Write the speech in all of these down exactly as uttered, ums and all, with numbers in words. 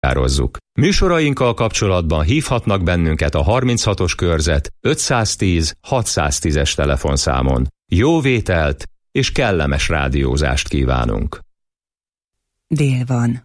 Műsorainkkal kapcsolatban hívhatnak bennünket a harminchatos körzet ötszáztíz hatszáztízes telefonszámon. Jó vételt és kellemes rádiózást kívánunk! Dél van.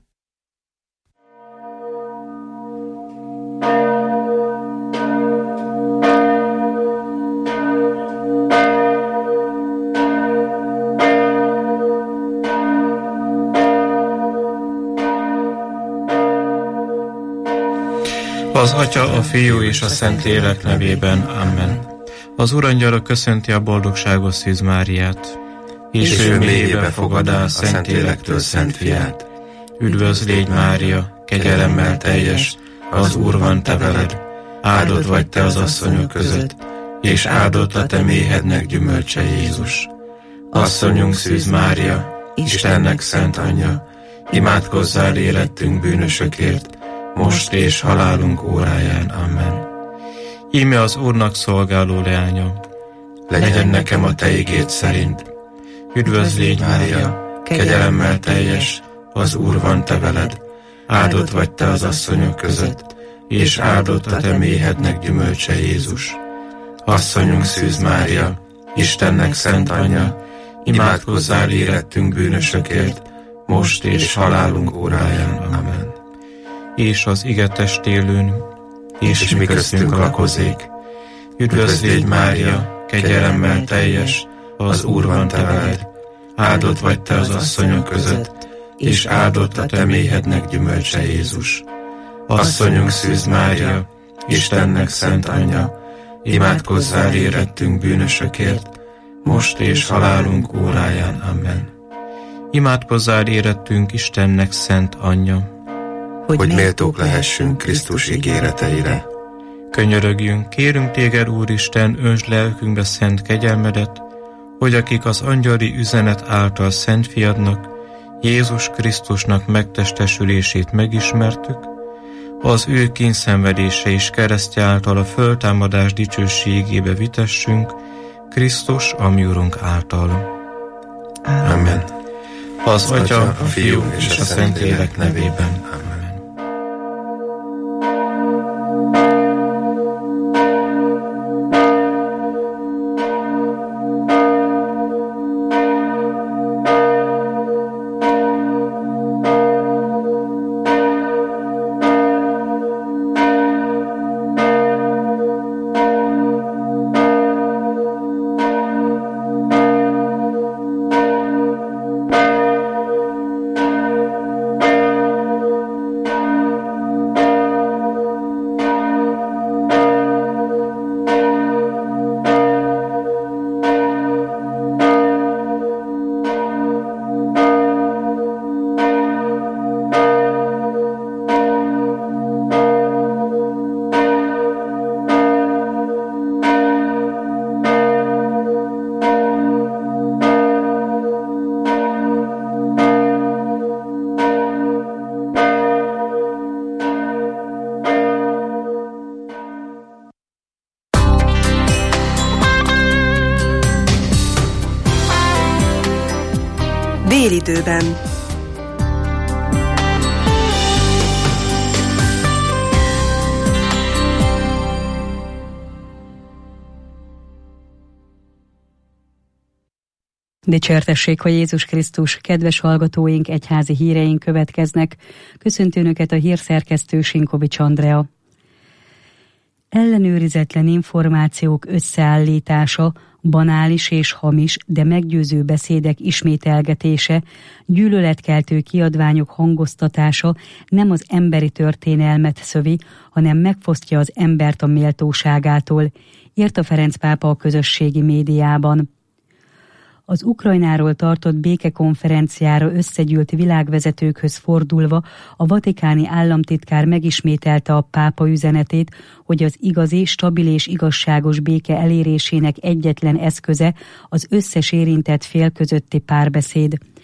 Az Atya, a Fiú és a Szentlélek nevében. Amen. Az Urangyala köszönti a boldogságos Szűz Máriát, és, és ő mélyébe fogadá a Szentlélektől Szent Fiát. Üdvözl légy, Mária, kegyelemmel teljes, az Úr van te veled, áldott vagy te az asszonyok között, és áldott a te méhednek gyümölcse Jézus. Asszonyunk Szűz Mária, Istennek szent anyja, imádkozzál érettünk bűnösökért, most és halálunk óráján. Amen. Íme az Úrnak szolgáló leánya, legyen nekem a te igéd szerint. Üdvözl légy, Mária, kegyelemmel teljes, az Úr van te veled, áldott vagy te az asszonyok között, és áldott a te méhednek gyümölcse Jézus. Asszonyunk Szűz Mária, Istennek szent anyja, imádkozzál érettünk bűnösökért, most és halálunk óráján. Amen. És az ige testélőn, és, és mi köztünk lakozék. Üdvözl légy, Mária, kegyelemmel teljes, az Úr van te veled, áldott vagy te az asszonyok között, és áldott a te méhednek gyümölcse Jézus. Asszonyunk Szűz Mária, Istennek szent anyja, imádkozzál érettünk bűnösökért, most és halálunk óráján. Amen. Imádkozzál érettünk Istennek szent anyja, hogy, hogy méltók lehessünk Krisztus ígéreteire. Könyörögjünk, kérünk téged, Úristen, öntsd lelkünkbe szent kegyelmedet, hogy akik az angyali üzenet által Szent Fiadnak, Jézus Krisztusnak megtestesülését megismertük, az ő kínszenvedése és keresztje által a föltámadás dicsőségébe vitessünk, Krisztus, a mi Urunk által. Amen. Az Atya, a Fiú és a Szentlélek nevében. Amen. Délidőben. Dicsértessék a Jézus Krisztus, kedves hallgatóink, egyházi híreink következnek. Köszönti Önöket a hírszerkesztő Sinkovics Andrea. Ellenőrizetlen információk összeállítása, banális és hamis, de meggyőző beszédek ismételgetése, gyűlöletkeltő kiadványok hangoztatása nem az emberi történelmet szövi, hanem megfosztja az embert a méltóságától, írta Ferenc pápa a közösségi médiában. Az Ukrajnáról tartott békekonferenciára összegyűlt világvezetőkhöz fordulva a vatikáni államtitkár megismételte a pápa üzenetét, hogy az igazi, stabil és igazságos béke elérésének egyetlen eszköze az összes érintett fél közötti párbeszéd.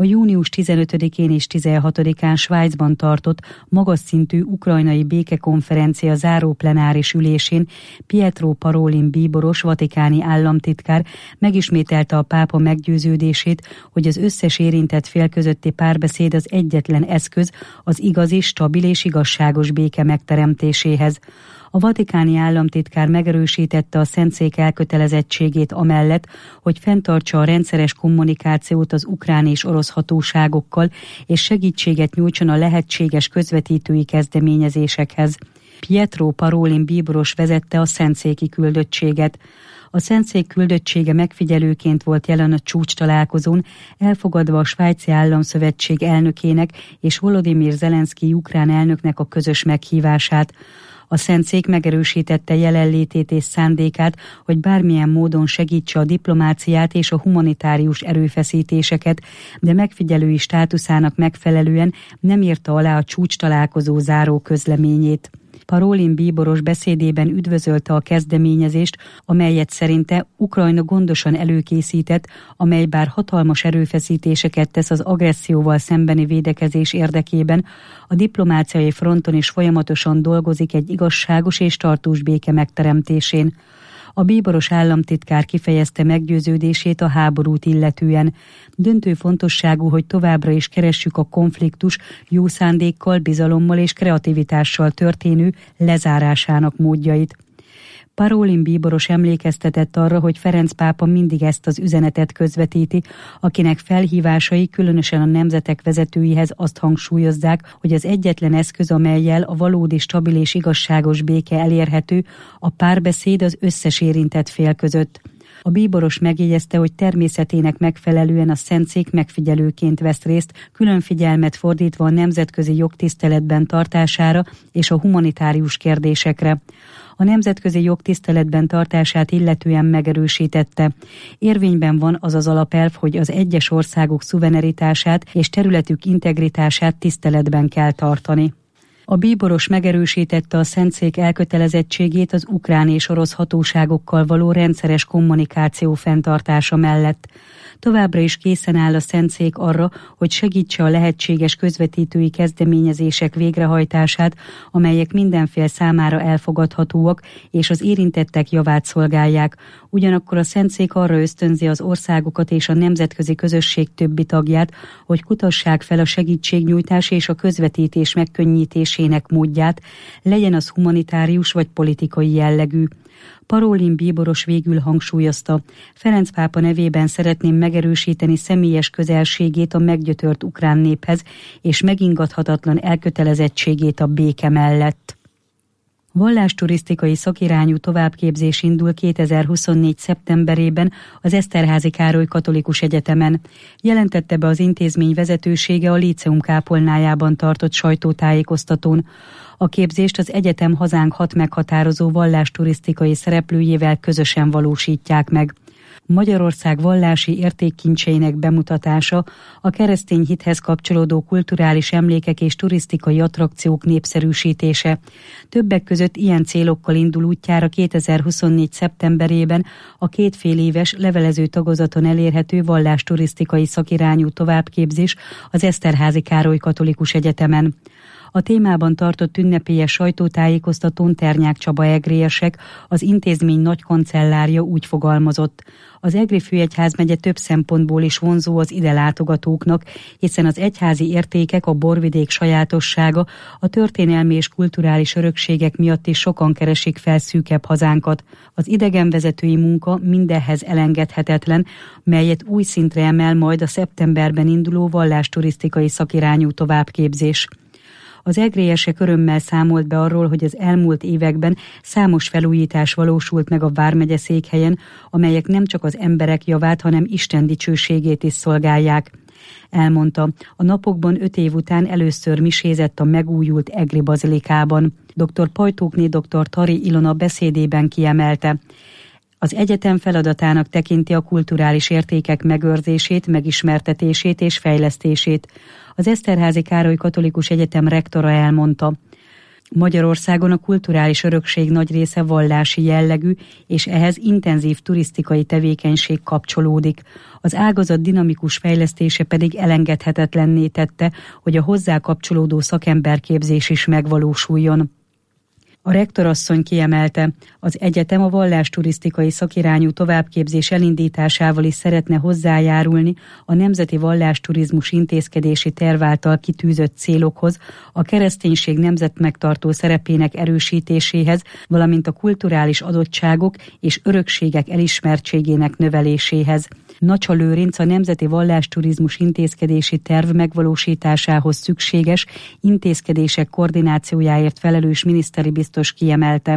A június tizenötödikén és tizenhatodikán Svájcban tartott magas szintű ukrajnai békekonferencia záró plenáris ülésén Pietro Parolin bíboros vatikáni államtitkár megismételte a pápa meggyőződését, hogy az összes érintett fél közötti párbeszéd az egyetlen eszköz az igazi, stabil és igazságos béke megteremtéséhez. A vatikáni államtitkár megerősítette a Szentszék elkötelezettségét amellett, hogy fenntartsa a rendszeres kommunikációt az ukrán és orosz hatóságokkal, és segítséget nyújtson a lehetséges közvetítői kezdeményezésekhez. Pietro Parolin bíboros vezette a szentszéki küldöttséget. A Szentszék küldöttsége megfigyelőként volt jelen a csúcs találkozón, elfogadva a Svájci Államszövetség elnökének és Volodymyr Zelenszky ukrán elnöknek a közös meghívását. A Szentszék megerősítette jelenlétét és szándékát, hogy bármilyen módon segítse a diplomáciát és a humanitárius erőfeszítéseket, de megfigyelői státuszának megfelelően nem írta alá a csúcs találkozó záró közleményét. Parolin bíboros beszédében üdvözölte a kezdeményezést, amelyet szerinte Ukrajna gondosan előkészített, amely bár hatalmas erőfeszítéseket tesz az agresszióval szembeni védekezés érdekében, a diplomáciai fronton is folyamatosan dolgozik egy igazságos és tartós béke megteremtésén. A bíboros államtitkár kifejezte meggyőződését a háborút illetően. Döntő fontosságú, hogy továbbra is keressük a konfliktus jó szándékkal, bizalommal és kreativitással történő lezárásának módjait. Parolin bíboros emlékeztetett arra, hogy Ferenc pápa mindig ezt az üzenetet közvetíti, akinek felhívásai különösen a nemzetek vezetőihez azt hangsúlyozzák, hogy az egyetlen eszköz, amellyel a valódi stabil és igazságos béke elérhető, a párbeszéd az összes érintett fél között. A bíboros megjegyezte, hogy természetének megfelelően a Szentszék megfigyelőként vesz részt, külön figyelmet fordítva a nemzetközi jog tiszteletben tartására és a humanitárius kérdésekre. A nemzetközi jog tiszteletben tartását illetően megerősítette. Érvényben van az az alapelv, hogy az egyes országok szuverenitását és területük integritását tiszteletben kell tartani. A bíboros megerősítette a Szentszék elkötelezettségét az ukrán és orosz hatóságokkal való rendszeres kommunikáció fenntartása mellett. Továbbra is készen áll a Szentszék arra, hogy segítse a lehetséges közvetítői kezdeményezések végrehajtását, amelyek mindenfél számára elfogadhatóak és az érintettek javát szolgálják. Ugyanakkor a Szentszék arra ösztönzi az országokat és a nemzetközi közösség többi tagját, hogy kutassák fel a segítségnyújtás és a közvetítés megkönnyítésének módját, legyen az humanitárius vagy politikai jellegű. Parolin bíboros végül hangsúlyozta, Ferenc pápa nevében szeretném megerősíteni személyes közelségét a meggyötört ukrán néphez, és megingathatatlan elkötelezettségét a béke mellett. Vallásturisztikai szakirányú továbbképzés indul kétezer-huszonnégy. szeptemberében az Eszterházy Károly Katolikus Egyetemen. Jelentette be az intézmény vezetősége a Líceum kápolnájában tartott sajtótájékoztatón. A képzést az egyetem hazánk hat meghatározó vallásturisztikai szereplőjével közösen valósítják meg. Magyarország vallási értékkincseinek bemutatása, a keresztény hithez kapcsolódó kulturális emlékek és turisztikai attrakciók népszerűsítése. Többek között ilyen célokkal indul útjára kétezer-huszonnégy. szeptemberében a kétfél éves levelező tagozaton elérhető vallásturisztikai szakirányú továbbképzés az Eszterházy Károly Katolikus Egyetemen. A témában tartott ünnepélyes sajtótájékoztatón Ternyák Csaba egriesek, az intézmény nagy kancellárja úgy fogalmazott. Az Egri főegyházmegye több szempontból is vonzó az ide látogatóknak, hiszen az egyházi értékek, a borvidék sajátossága, a történelmi és kulturális örökségek miatt is sokan keresik fel szűkebb hazánkat. Az idegenvezetői munka mindenhez elengedhetetlen, melyet új szintre emel majd a szeptemberben induló vallásturisztikai szakirányú továbbképzés. Az egriesek örömmel számolt be arról, hogy az elmúlt években számos felújítás valósult meg a vármegye székhelyen, amelyek nem csak az emberek javát, hanem Isten dicsőségét is szolgálják. Elmondta, a napokban öt év után először misézett a megújult Egri bazilikában. dr. Pajtókné dr. Tari Ilona beszédében kiemelte, az egyetem feladatának tekinti a kulturális értékek megőrzését, megismertetését és fejlesztését. Az Eszterházy Károly Katolikus Egyetem rektora elmondta, Magyarországon a kulturális örökség nagy része vallási jellegű, és ehhez intenzív turisztikai tevékenység kapcsolódik. Az ágazat dinamikus fejlesztése pedig elengedhetetlenné tette, hogy a hozzá kapcsolódó szakemberképzés is megvalósuljon. A rektorasszony kiemelte, az egyetem a vallásturisztikai szakirányú továbbképzés elindításával is szeretne hozzájárulni a Nemzeti Vallásturizmus Intézkedési Terv által kitűzött célokhoz, a kereszténység nemzetmegtartó szerepének erősítéséhez, valamint a kulturális adottságok és örökségek elismertségének növeléséhez. Nacsa Lőrinc a Nemzeti Vallásturizmus Intézkedési Terv megvalósításához szükséges intézkedések koordinációjáért felelős miniszteri biztos kiemelte.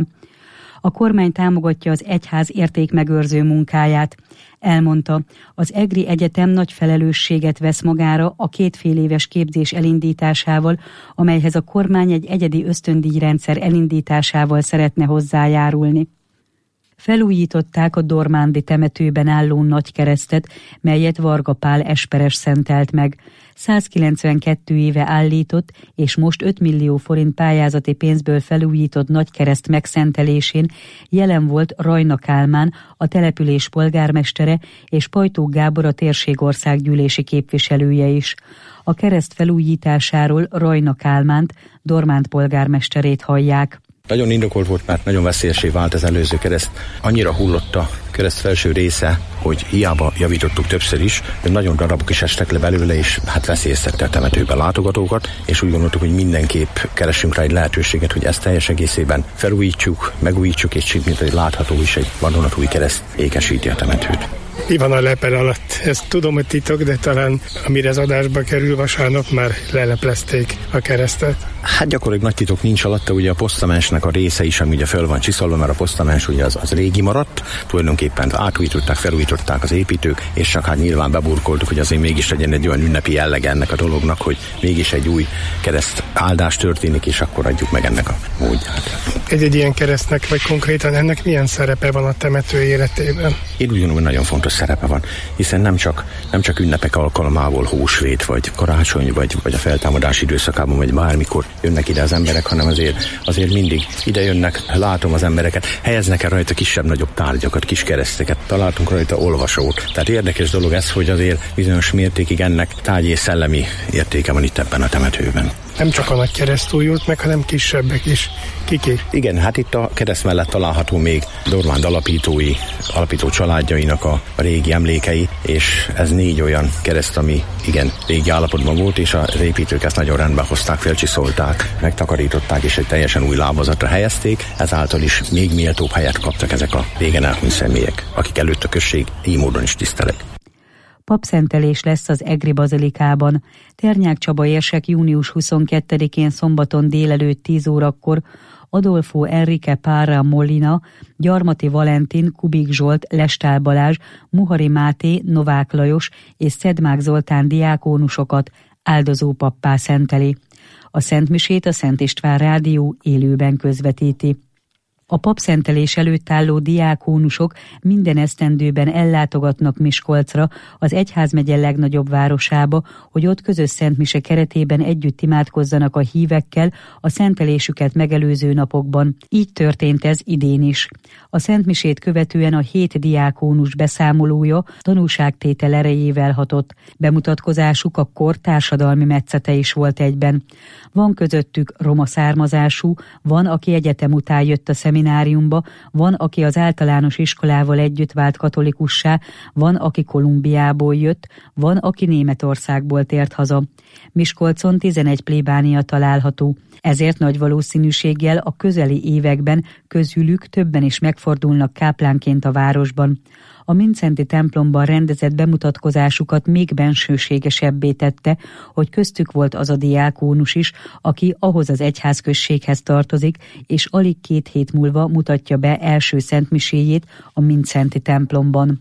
A kormány támogatja az egyház értékmegőrző munkáját. Elmondta, az EGRI Egyetem nagy felelősséget vesz magára a kétféléves képzés elindításával, amelyhez a kormány egy egyedi ösztöndíjrendszer elindításával szeretne hozzájárulni. Felújították a Dormándi temetőben álló nagykeresztet, melyet Varga Pál esperes szentelt meg. százkilencvenkettő éve állított, és most öt millió forint pályázati pénzből felújított nagykereszt megszentelésén jelen volt Rajna Kálmán, a település polgármestere, és Pajtó Gábor, a térségországgyűlési képviselője is. A kereszt felújításáról Rajna Kálmánt, Dormánd polgármesterét hallják. Nagyon indokolt volt, mert nagyon veszélyessé vált az előző kereszt. Annyira hullott a kereszt felső része, hogy hiába javítottuk többször is, de nagyon darabok is estek le belőle, és hát veszélyeztette a temetőben látogatókat, és úgy gondoltuk, hogy mindenképp keressünk rá egy lehetőséget, hogy ezt teljes egészében felújítsuk, megújítsuk, és mint egy látható is egy vadonatúj kereszt ékesíti a temetőt. Mi van a lepel alatt? Ezt tudom, hogy titok, de talán amire az adásba kerül, vasárnap már leleplezték a keresztet. Hát gyakorlatilag nagy titok nincs alatta, ugye a posztamensnek a része is, ami ugye föl van csiszolva, mert a posztamens ugye az, az régi maradt, tulajdonképpen átújították, felújították az építők, és csak hát nyilván beburkoltuk, hogy azért mégis legyen egy olyan ünnepi jellege ennek a dolognak, hogy mégis egy új kereszt áldás történik, és akkor adjuk meg ennek a módját. Egy-egy ilyen keresztnek, vagy konkrétan ennek milyen szerepe van a temető életében? Én úgy gondolom, hogy nagyon fontos szerepe van, hiszen nem csak, nem csak ünnepek alkalmából, húsvét, vagy karácsony, vagy, vagy a feltámadás időszakában, vagy bármikor jönnek ide az emberek, hanem azért, azért mindig ide jönnek, látom az embereket, helyeznek el rajta kisebb-nagyobb tárgyakat, kis kereszteket, találtunk rajta olvasót. Tehát érdekes dolog ez, hogy azért bizonyos mértékig ennek tárgyi és szellemi értéke van itt ebben a temetőben. Nem csak a nagy kereszt újult meg, hanem kisebbek is. Kiki? Igen, hát itt a kereszt mellett található még Dormánd alapítói, alapító családjainak a, a régi emlékei, és ez négy olyan kereszt, ami igen régi állapotban volt, és az építők ezt nagyon rendbe hozták, felcsiszolták, megtakarították, és egy teljesen új lábazatra helyezték, ezáltal is még méltóbb helyet kaptak ezek a régen elhunyt személyek, akik előtt a község így módon is tisztelek. Papszentelés lesz az Egri bazilikában. Ternyák Csaba érsek június huszonkettedikén szombaton délelőtt tíz órakor Adolfo Enrique Parra Molina, Gyarmati Valentin, Kubik Zsolt, Lestál Balázs, Muhari Máté, Novák Lajos és Szedmák Zoltán diákónusokat áldozópappá szenteli. A szentmisét a Szent István Rádió élőben közvetíti. A papszentelés előtt álló diákónusok minden esztendőben ellátogatnak Miskolcra, az egyházmegye legnagyobb városába, hogy ott közös szentmise keretében együtt imádkozzanak a hívekkel a szentelésüket megelőző napokban. Így történt ez idén is. A szentmisét követően a hét diákónus beszámolója tanúságtétel erejével hatott. Bemutatkozásuk a kor társadalmi metszete is volt egyben. Van közöttük roma származású, van, aki egyetem után jött a szemináriumba, van, aki az általános iskolával együtt vált katolikussá, van, aki Kolumbiából jött, van, aki Németországból tért haza. Miskolcon tizenegy plébánia található, ezért nagy valószínűséggel a közeli években közülük többen is megfordulnak káplánként a városban. A Mindszenty templomban rendezett bemutatkozásukat még bensőségesebbé tette, hogy köztük volt az a diákónus is, aki ahhoz az egyházközséghez tartozik, és alig két hét múlva mutatja be első szentmiséjét a Mindszenty templomban.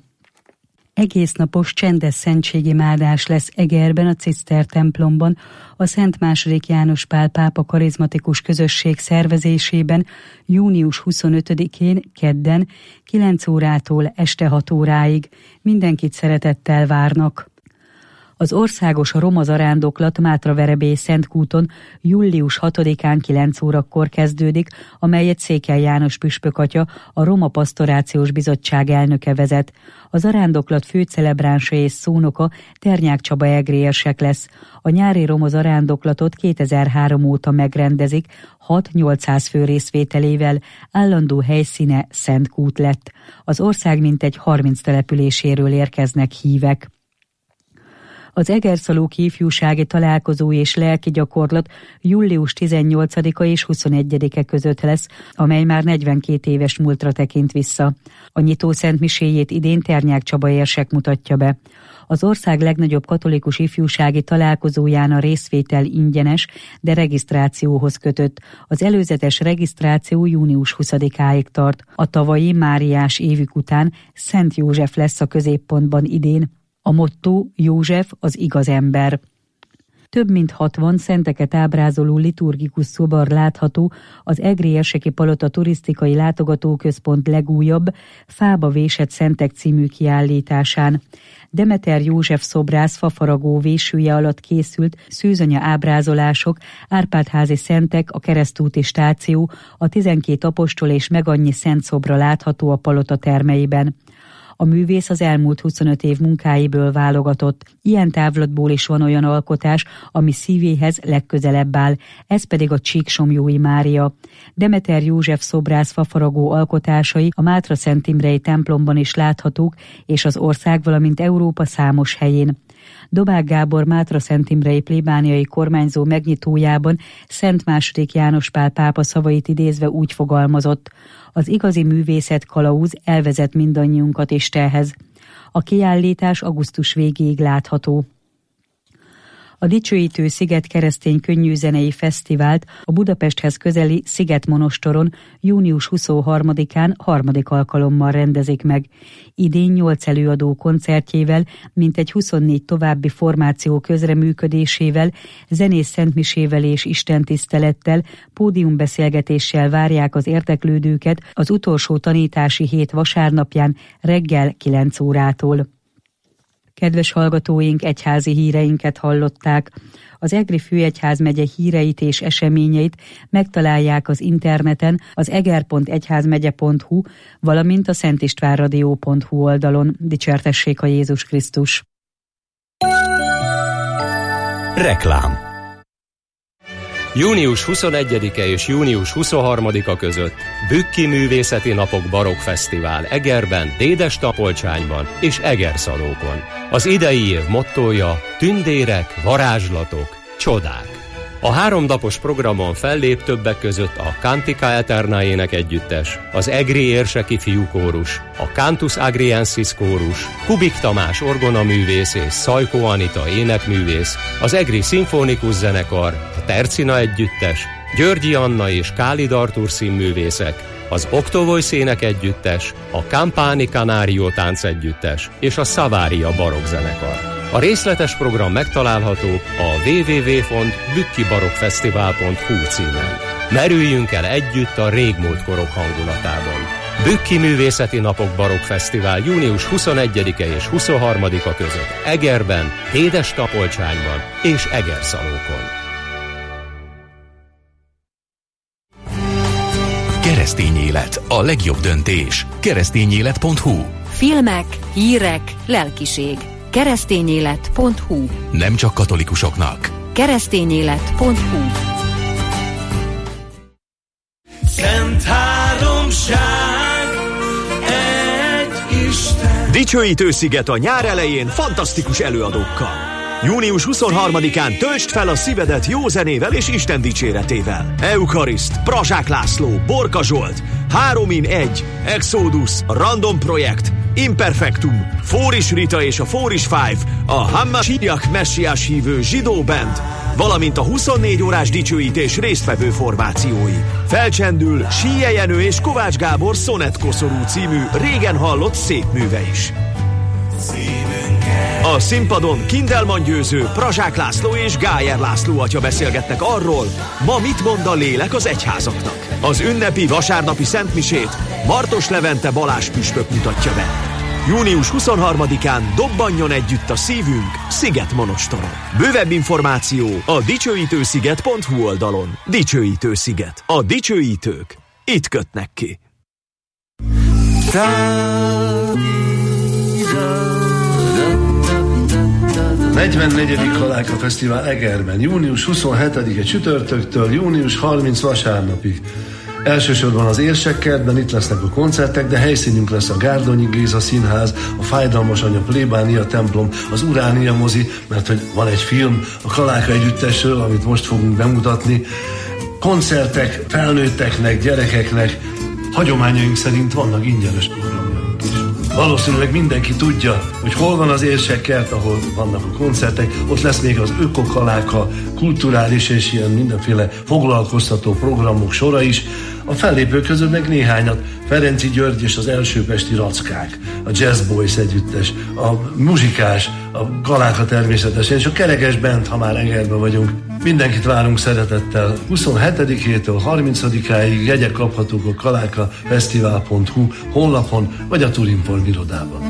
Egésznapos csendes szentségimádás lesz Egerben, a Ciszter templomban, a Szent második János Pál pápa karizmatikus közösség szervezésében június huszonötödikén kedden kilenc órától este hat óráig. Mindenkit szeretettel várnak. Az országos roma zarándoklat Mátraverebély Szentkúton július hatodikán kilenc órakor kezdődik, amelyet Székely János püspök atya, a Roma Pasztorációs Bizottság elnöke vezet. A zarándoklat fő celebránsa és szónoka Ternyák Csaba egri érsek lesz. A nyári roma zarándoklatot kétezer-három óta megrendezik, hat-nyolcszáz fő részvételével, állandó helyszíne Szentkút lett. Az ország mintegy harminc településéről érkeznek hívek. Az Egerszalóki ifjúsági találkozó és lelki gyakorlat július tizennyolcadika és huszonegyedike között lesz, amely már negyvenkét éves múltra tekint vissza. A nyitó szentmiséjét idén Ternyák Csaba érsek mutatja be. Az ország legnagyobb katolikus ifjúsági találkozóján a részvétel ingyenes, de regisztrációhoz kötött. Az előzetes regisztráció június huszadikáig tart. A tavalyi Máriás évük után Szent József lesz a középpontban idén. A motto József az igaz ember. Több mint hatvan szenteket ábrázoló liturgikus szobor látható az Egri érseki palota turisztikai látogatóközpont legújabb, fába vésett szentek című kiállításán. Demeter József szobrász fafaragó vésője alatt készült szűzanya ábrázolások, Árpád-házi szentek, a keresztúti stáció, a tizenkét apostol és meg annyi szent szobra látható a palota termeiben. A művész az elmúlt huszonöt év munkáiból válogatott. Ilyen távlatból is van olyan alkotás, ami szívéhez legközelebb áll, ez pedig a Csíksomlyói Mária. Demeter József szobrász fafaragó alkotásai a Mátra-Szent Imrei templomban is láthatók, és az ország, valamint Európa számos helyén. Dobák Gábor Mátra-Szent Imrei plébániai kormányzó megnyitójában Szent második János Pál pápa szavait idézve úgy fogalmazott: az igazi művészet kalauz elvezet mindannyiunkat Istenhez. A kiállítás augusztus végéig látható. A Dicsőítő Sziget keresztény könnyűzenei fesztivált a Budapesthez közeli Szigetmonostoron június huszonharmadikán harmadik alkalommal rendezik meg. Idén nyolc előadó koncertjével, mintegy huszonnégy további formáció közreműködésével, zenész szentmisével és istentisztelettel, pódiumbeszélgetéssel várják az érdeklődőket az utolsó tanítási hét vasárnapján reggel kilenc órától. Kedves hallgatóink, egyházi híreinket hallották. Az Egri Főegyházmegye híreit és eseményeit megtalálják az interneten, az eger pont egyházmegye pont hu, valamint a szentistvánradio pont hu oldalon. Dicsértessék a Jézus Krisztus! Reklám. június huszonegyedike és június huszonharmadika között Bükki Művészeti Napok Barokk Fesztivál Egerben, Dédes-Tapolcsányban és Egerszalókon. Az idei év mottója: tündérek, varázslatok, csodák. A háromnapos programon fellép többek között a Cantica Eterna énekegyüttes, az Egri érseki fiúkórus, a Cantus Agriensis kórus, Kubik Tamás orgonaművész és Szajkó Anita énekművész, az Egri Szimfonikus zenekar, a Tercina együttes, Györgyi Anna és Kálid Artúr színművészek, az Oktovoisz énekegyüttes, a Campani Canario táncegyüttes és a Savaria barokkzenekar. A részletes program megtalálható a double-u double-u double-u pont bükki barokkfesztivál pont hu címen. Merüljünk el együtt a régmúlt korok hangulatában. Bükki Művészeti Napok Barokk Fesztivál június huszonegyedike és huszonharmadika között Egerben, Dédes-Tapolcsányban és Egerszalókon. Keresztény élet, a legjobb döntés. keresztényélet pont hu. Filmek, hírek, lelkiség. keresztényélet pont hu. Nem csak katolikusoknak. keresztényélet pont hu. Szent háromság, egy Isten. Dicsőítő Sziget a nyár elején fantasztikus előadókkal. június huszonharmadikán töltsd fel a szívedet jó zenével és Isten dicséretével. Euchariszt, Prazsák László, Borka Zsolt, három in egy, Exodus, Random Projekt, Imperfectum, Fóris Rita és a Fóris Five, a Hammasiak messiás hívő zsidó band, valamint a huszonnégy órás dicsőítés résztvevő formációi. Felcsendül Síje Jenő és Kovács Gábor Szonett Koszorú című régen hallott szép műve is. A színpadon Kindelman Győző, Prazsák László és Gájer László atya beszélgetnek arról, ma mit mond a lélek az egyházaknak. Az ünnepi vasárnapi szentmisét Martos Levente Balázs püspök mutatja be. június huszonharmadikán dobbanjon együtt a szívünk Szigetmonostoron. Bővebb információ a dicsőítősziget pont hu oldalon. Dicsőítősziget. A dicsőítők itt kötnek ki. negyvennegyedik Kaláka Fesztivál Egerben, június huszonhetedike csütörtöktől június harmincadikáig vasárnapig. Elsősorban az Érsekkertben itt lesznek a koncertek, de helyszínünk lesz a Gárdonyi Géza Színház, a Fájdalmas Anya plébánia templom, az Uránia mozi, mert hogy van egy film a Kaláka együttesről, amit most fogunk bemutatni. Koncertek felnőtteknek, gyerekeknek, hagyományaink szerint vannak ingyenes programjaink is. Valószínűleg mindenki tudja, hogy hol van az Érsekkert, ahol vannak a koncertek, ott lesz még az Ökokaláka, kulturális és ilyen mindenféle foglalkoztató programok sora is. A fellépők közül meg néhányat, Ferenci György és az Elsőpesti Rackák, a Jazz Boys együttes, a muzsikás, a Kaláka természetesen, és a Kerekes Band, ha már Egerben vagyunk. Mindenkit várunk szeretettel. huszonhetedikétől harmincadikáig jegyek kaphatók a kaláka fesztivál pont hu honlapon, vagy a Turinform irodában.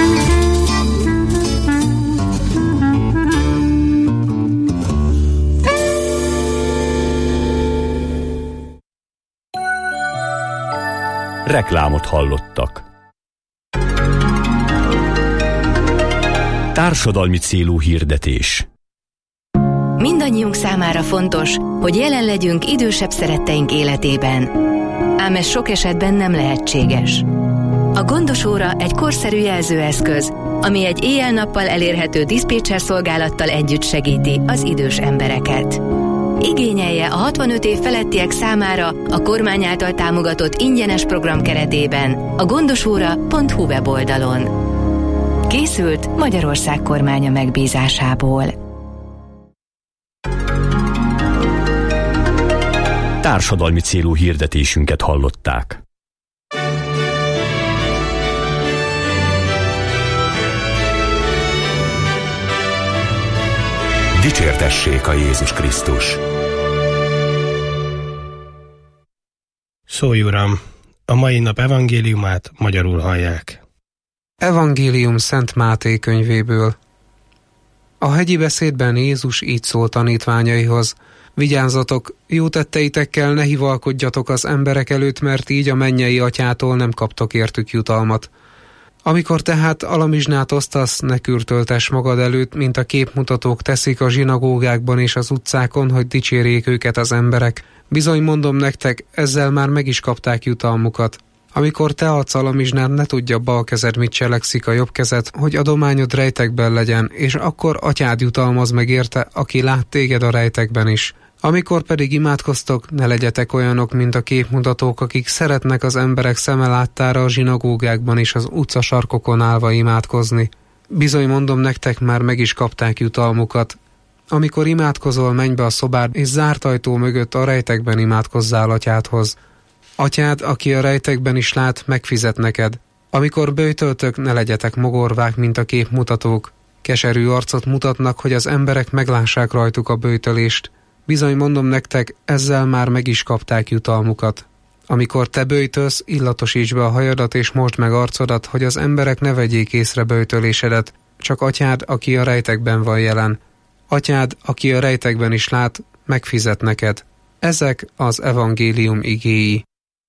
Reklámot hallottak. Társadalmi célú hirdetés. Mindannyiunk számára fontos, hogy jelen legyünk idősebb szeretteink életében. Ám ez sok esetben nem lehetséges. A Gondos óra egy korszerű jelzőeszköz, ami egy éjjel-nappal elérhető diszpécser szolgálattal együtt segíti az idős embereket. Igényelje a hatvanöt év felettiek számára a kormány által támogatott ingyenes program keretében a gondosóra pont hu weboldalon. Készült Magyarország kormánya megbízásából. Társadalmi célú hirdetésünket hallották. Dicsértessék a Jézus Krisztus! Szólj, Uram! A mai nap evangéliumát magyarul hallják. Evangélium Szent Máté könyvéből. A hegyi beszédben Jézus így szól tanítványaihoz: vigyázzatok, jó tetteitekkel ne hivalkodjatok az emberek előtt, mert így a mennyei atyától nem kaptok értük jutalmat. Amikor tehát alamizsnát osztasz, ne kürtöltess magad előtt, mint a képmutatók teszik a zsinagógákban és az utcákon, hogy dicsérjék őket az emberek. Bizony mondom nektek, ezzel már meg is kapták jutalmukat. Amikor te adsz alamizsnát, ne tudja bal kezed, mit cselekszik a jobb kezed, hogy adományod rejtekben legyen, és akkor atyád jutalmaz meg érte, aki lát téged a rejtekben is. Amikor pedig imádkoztok, ne legyetek olyanok, mint a képmutatók, akik szeretnek az emberek szeme láttára a zsinagógákban és az utcasarkokon állva imádkozni. Bizony mondom nektek, már meg is kapták jutalmukat. Amikor imádkozol, menj be a szobád, és zárt ajtó mögött a rejtekben imádkozzál atyádhoz. Atyád, aki a rejtekben is lát, megfizet neked. Amikor böjtöltök, ne legyetek mogorvák, mint a képmutatók. Keserű arcot mutatnak, hogy az emberek meglássák rajtuk a böjtölést. Bizony mondom nektek, ezzel már meg is kapták jutalmukat. Amikor te böjtölsz, illatosíts be a hajadat és mosd meg arcodat, hogy az emberek ne vegyék észre böjtölésedet, csak atyád, aki a rejtekben van jelen. Atyád, aki a rejtekben is lát, megfizet neked. Ezek az evangélium igéi.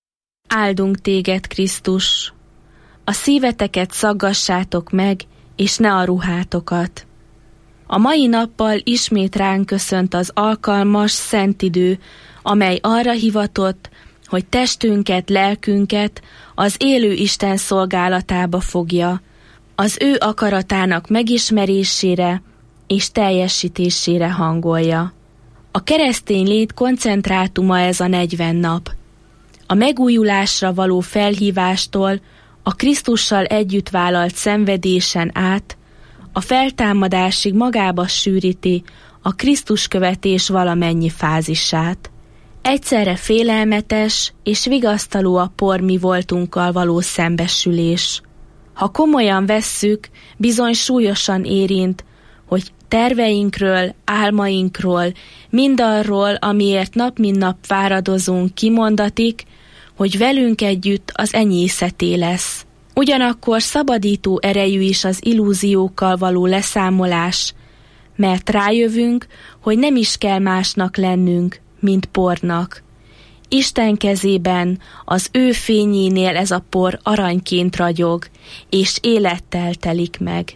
Áldunk téged, Krisztus! A szíveteket szaggassátok meg, és ne a ruhátokat. A mai nappal ismét ránk köszönt az alkalmas, szent idő, amely arra hivatott, hogy testünket, lelkünket az élő Isten szolgálatába fogja, az ő akaratának megismerésére és teljesítésére hangolja. A keresztény lét koncentrátuma ez a negyven nap. A megújulásra való felhívástól a Krisztussal együtt vállalt szenvedésen át a feltámadásig magába sűríti a Krisztus követés valamennyi fázisát. Egyszerre félelmetes és vigasztaló a por mi voltunkkal való szembesülés. Ha komolyan vesszük, bizony súlyosan érint, hogy terveinkről, álmainkról, mindarról, amiért nap mint nap fáradozunk, kimondatik, hogy velünk együtt az enyészeté lesz. Ugyanakkor szabadító erejű is az illúziókkal való leszámolás, mert rájövünk, hogy nem is kell másnak lennünk, mint pornak. Isten kezében, az ő fényénél ez a por aranyként ragyog, és élettel telik meg.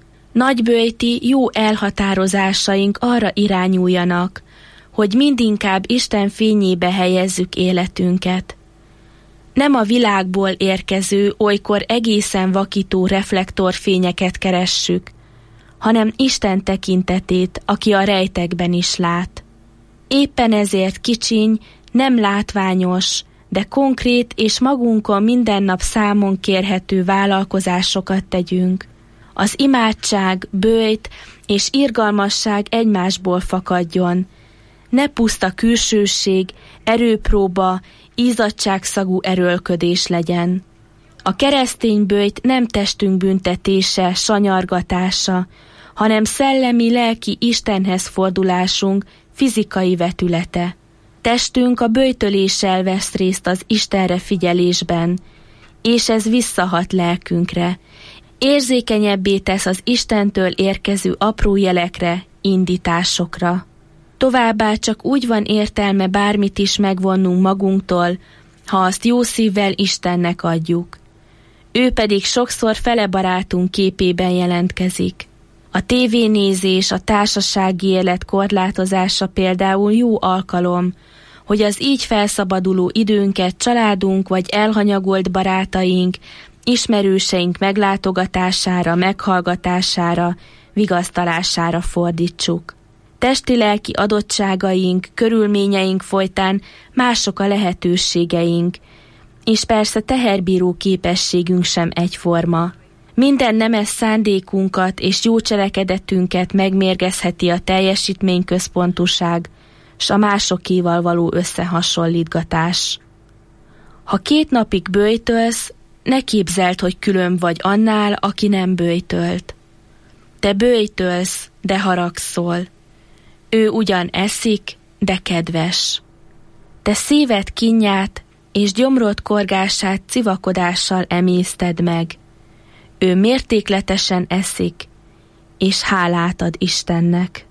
Nagyböjti jó elhatározásaink arra irányuljanak, hogy mindinkább Isten fényébe helyezzük életünket. Nem a világból érkező, olykor egészen vakító reflektorfényeket keressük, hanem Isten tekintetét, aki a rejtekben is lát. Éppen ezért kicsiny, nem látványos, de konkrét és magunkon minden nap számon kérhető vállalkozásokat tegyünk. Az imádság, böjt és irgalmasság egymásból fakadjon. Ne puszta külsőség, erőpróba, ízadtságszagú erőlködés legyen. A keresztény böjt nem testünk büntetése, sanyargatása, hanem szellemi-lelki Istenhez fordulásunk fizikai vetülete. Testünk a böjtöléssel vesz részt az Istenre figyelésben, és ez visszahat lelkünkre. Érzékenyebbé tesz az Istentől érkező apró jelekre, indításokra. Továbbá csak úgy van értelme bármit is megvonnunk magunktól, ha azt jó szívvel Istennek adjuk. Ő pedig sokszor fele barátunk képében jelentkezik. A tévénézés, a társasági élet korlátozása például jó alkalom, hogy az így felszabaduló időnket családunk vagy elhanyagolt barátaink, ismerőseink meglátogatására, meghallgatására, vigasztalására fordítsuk. Testi-lelki adottságaink, körülményeink folytán mások a lehetőségeink, és persze teherbíró képességünk sem egyforma. Minden nemes szándékunkat és jó cselekedetünket megmérgezheti a teljesítményközpontúság, s a másokéval való összehasonlítgatás. Ha két napig böjtölsz, ne képzeld, hogy külön vagy annál, aki nem böjtölt. Te böjtölsz, de haragszol. Ő ugyan eszik, de kedves. Te szíved kínját és gyomrod korgását civakodással emészted meg. Ő mértékletesen eszik, és hálát ad Istennek.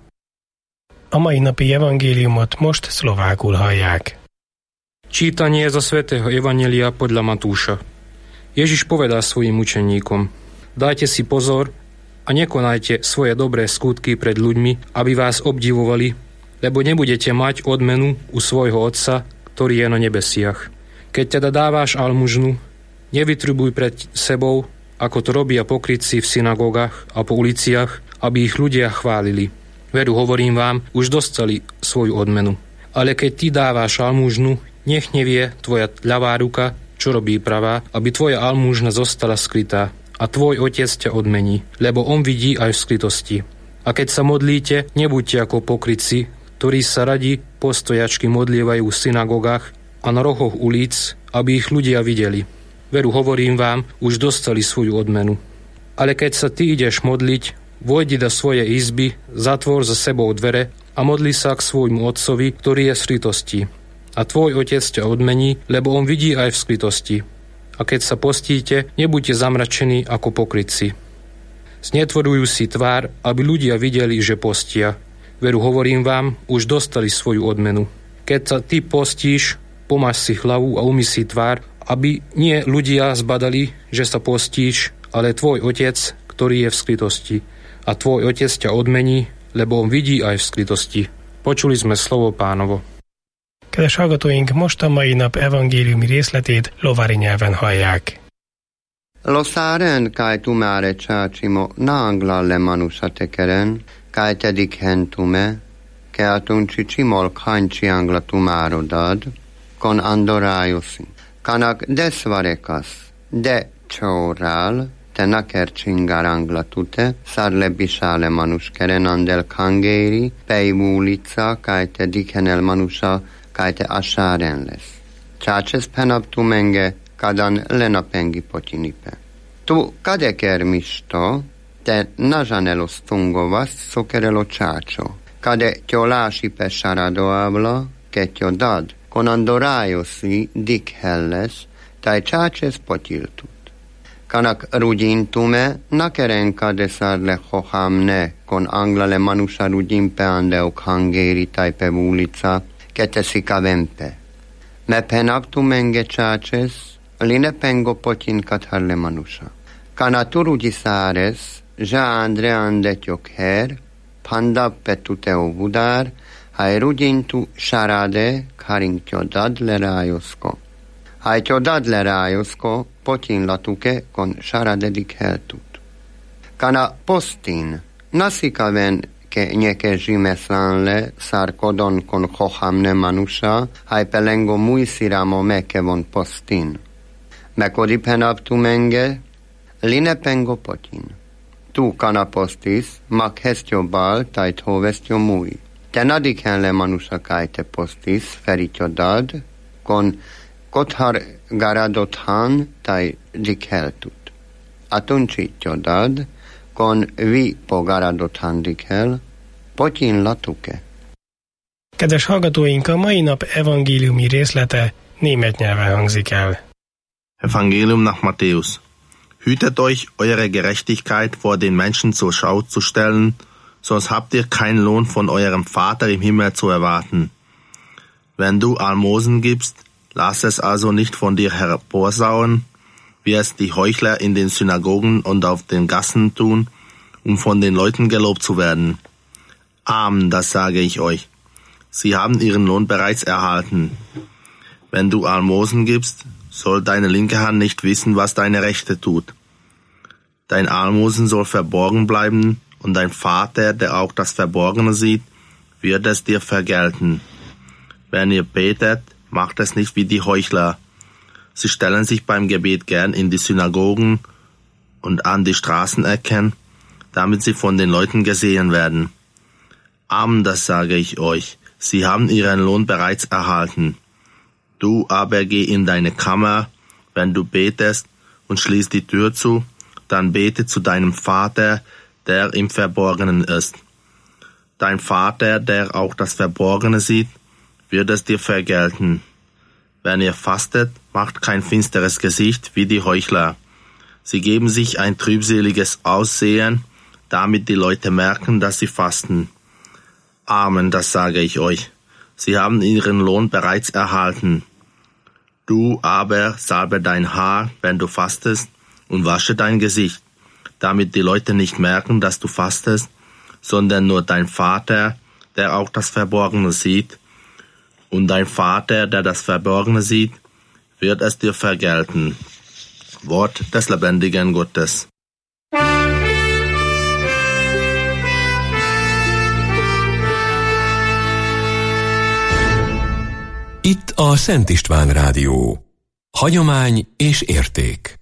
A mai napi evangéliumot most szlovákul hallják. Čítanie zo svätého Evanjelia podľa Matúša. Ježiš povedal svojim učeníkom: Dajte si pozor a nekonajte svoje dobré skutky pred ľuďmi, aby vás obdivovali, lebo nebudete mať odmenu u svojho Otca, ktorý je na nebesiach. Keď teda dáváš almužnu, nevytrubuj pred sebou, ako to robia pokrytci v synagógach a po uliciach, aby ich ľudia chválili. Veru, hovorím vám, už dostali svoju odmenu. Ale keď ty dáváš almužnu, nech nevie tvoja ľavá ruka, čo robí pravá, aby tvoja almužna zostala skrytá a tvoj Otec ťa odmení, lebo on vidí aj v skrytosti. A keď sa modlíte, nebuďte ako pokrytci, ktorí sa radi postojačky modlievajú v synagógach a na rohoch ulic, aby ich ľudia videli. Veru, hovorím vám, už dostali svoju odmenu. Ale keď sa ty ideš modliť, vojdi do svojej izby, zatvor za sebou dvere a modli sa k svojmu Otcovi, ktorý je v skrytosti. A tvoj Otec ťa odmení, lebo on vidí aj v skrytosti. A keď sa postíte, nebuďte zamračení ako pokrytci. Znetvorujú si tvár, aby ľudia videli, že postia. Veru, hovorím vám, už dostali svoju odmenu. Keď sa ty postíš, pomáš si hlavu a umyj si tvár, aby nie ľudia zbadali, že sa postíš, ale tvoj Otec, ktorý je v skrytosti. A tvoj Otec ťa odmení, lebo on vidí aj v skrytosti. Počuli sme slovo Pánovo. Kedves hallgatóink, most a mai nap evangéliumi részletét lovári nyelven hallják. Losaren kai tumare chácsimo naanglalle manusatekeren, kai tedik hentume, keltunci csimol kancsi angla tumárodad, kon andorájusi. Kanak desvarekas, de csórál, te nakercsingar angla tute, sarle bisale manuskeren andel kangéri, pejmúlica, kai tedik henel manusa, kai te asáren lesz. Csácses penap tumenge, kadan lenapengi potinipe. Tu kadeker misto, te nažanelos tungovas sokerelo csácso. Kade tyolási pesarado habla, ketyo dad, konando rájoszi dik helles, taj csácses potiltut. Kanak rudintume, nakeren kadesarle hohamne, kon anglale manusa rudimpe andeok hangéri tajpe ulica, ketesika vempe. Me penaptumenge csáces, line pengo potin katharle manusa. Kana turudisares, ja andre andetyok her, panda petuteo vudár, hai rudintu sarade, karinkyo dadle rájoszko. Hajtjo dadle rájoszko, potin latuke, kon saradedik heltut. Kana postin, nasika ven ke nyeke zsimeszánle, szárkodon kon hohamne manusa, hai pelengo muisiramo meke von postin. Mekodi penaptumenge, line pengo potin. Tu kana postis, mak hestjo bal, tajt hovestjo mui. Te nadiken le manusa kajte postis, feritjo dad, kon kothar garadot han, taj dikheltut. Atuncsitjo dad, kon vi po garadot han dikhel, potyin latuke. Kedves hallgatóink, a mai nap evangéliumi részlete német nyelven hangzik el. Evangelium nach Matthäus. Hütet euch, eure Gerechtigkeit vor den Menschen zur Schau zu stellen, sonst habt ihr keinen Lohn von eurem Vater im Himmel zu erwarten. Wenn du Almosen gibst, lass es also nicht von dir hervorsauen, wie es die Heuchler in den Synagogen und auf den Gassen tun, um von den Leuten gelobt zu werden. Amen, das sage ich euch. Sie haben ihren Lohn bereits erhalten. Wenn du Almosen gibst, soll deine linke Hand nicht wissen, was deine rechte tut. Dein Almosen soll verborgen bleiben, und dein Vater, der auch das Verborgene sieht, wird es dir vergelten. Wenn ihr betet, macht es nicht wie die Heuchler. Sie stellen sich beim Gebet gern in die Synagogen und an die Straßenecken, damit sie von den Leuten gesehen werden. Amen, das sage ich euch. Sie haben ihren Lohn bereits erhalten. Du aber geh in deine Kammer, wenn du betest, und schließ die Tür zu, dann bete zu deinem Vater, der im Verborgenen ist. Dein Vater, der auch das Verborgene sieht, wird es dir vergelten. Wenn ihr fastet, macht kein finsteres Gesicht wie die Heuchler. Sie geben sich ein trübseliges Aussehen, damit die Leute merken, dass sie fasten. Amen, das sage ich euch. Sie haben ihren Lohn bereits erhalten. Du aber salbe dein Haar, wenn du fastest, und wasche dein Gesicht, damit die Leute nicht merken, dass du fastest, sondern nur dein Vater, der auch das Verborgene sieht. Und dein Vater, der das Verborgene sieht, wird es dir vergelten. Wort des lebendigen Gottes. Itt a Szent István Rádió. Hagyomány és érték.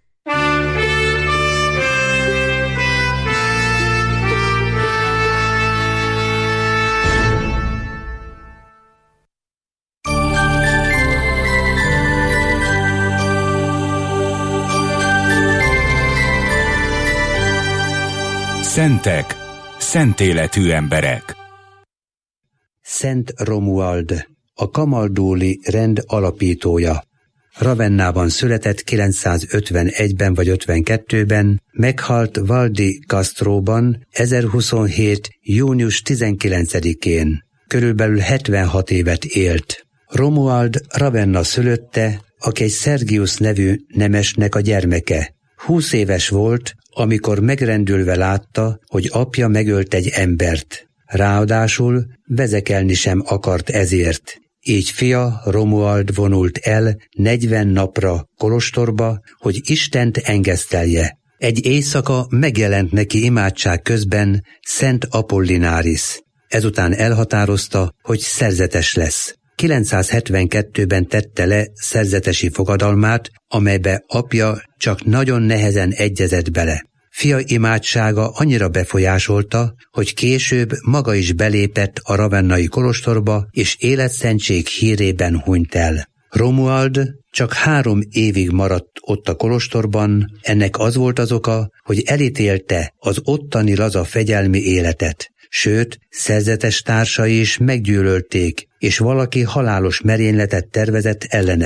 Szentek, szent életű emberek. Szent Romuald, a kamaldóli rend alapítója. Ravennában született kilencszázötvenegyben vagy ötvenkettőben, meghalt Valdi Castroban ezerhuszonhét. június tizenkilencedikén. Körülbelül hetvenhat évet élt. Romuald Ravenna szülötte, aki egy Szergius nevű nemesnek a gyermeke. Húsz éves volt, amikor megrendülve látta, hogy apja megölt egy embert. Ráadásul vezekelni sem akart ezért. Így fia Romuald vonult el negyven napra kolostorba, hogy Istent engesztelje. Egy éjszaka megjelent neki imádság közben Szent Apollináris. Ezután elhatározta, hogy szerzetes lesz. kilencszázhetvenkettőben tette le szerzetesi fogadalmát, amelybe apja csak nagyon nehezen egyezett bele. Fia imádsága annyira befolyásolta, hogy később maga is belépett a ravennai kolostorba, és életszentség hírében hunyt el. Romuald csak három évig maradt ott a kolostorban, ennek az volt az oka, hogy elítélte az ottani laza fegyelmi életet. Sőt, szerzetes társai is meggyűlölték, és valaki halálos merényletet tervezett ellene.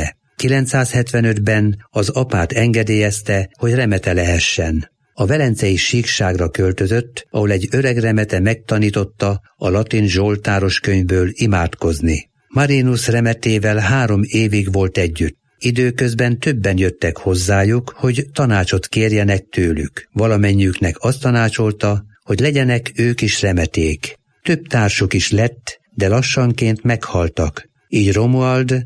kilencszázhetvenötben az apát engedélyezte, hogy remete lehessen. A velencei síkságra költözött, ahol egy öreg remete megtanította a latin zsoltáros könyvből imádkozni. Marinus remetével három évig volt együtt. Időközben többen jöttek hozzájuk, hogy tanácsot kérjenek tőlük. Valamennyiüknek azt tanácsolta, hogy legyenek ők is remeték. Több társuk is lett, de lassanként meghaltak. Így Romuald